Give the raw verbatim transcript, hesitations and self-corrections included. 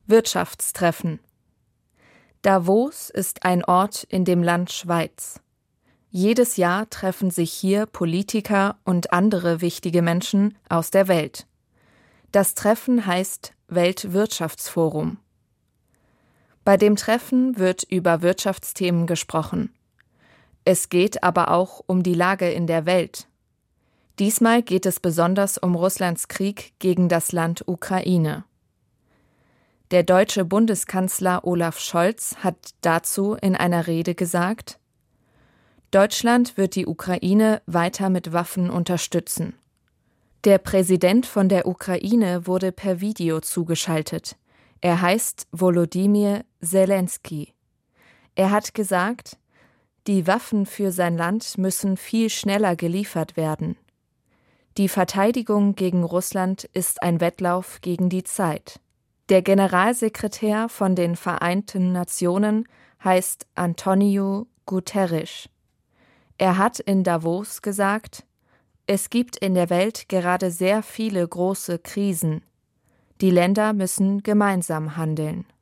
Wirtschaftstreffen. Davos ist ein Ort in dem Land Schweiz. Jedes Jahr treffen sich hier Politiker und andere wichtige Menschen aus der Welt. Das Treffen heißt Weltwirtschaftsforum. Bei dem Treffen wird über Wirtschaftsthemen gesprochen. Es geht aber auch um die Lage in der Welt. Diesmal geht es besonders um Russlands Krieg gegen das Land Ukraine. Der deutsche Bundeskanzler Olaf Scholz hat dazu in einer Rede gesagt: Deutschland wird die Ukraine weiter mit Waffen unterstützen. Der Präsident von der Ukraine wurde per Video zugeschaltet. Er heißt Volodymyr Zelensky. Er hat gesagt, die Waffen für sein Land müssen viel schneller geliefert werden. Die Verteidigung gegen Russland ist ein Wettlauf gegen die Zeit. Der Generalsekretär von den Vereinten Nationen heißt Antonio Guterres. Er hat in Davos gesagt, es gibt in der Welt gerade sehr viele große Krisen. Die Länder müssen gemeinsam handeln.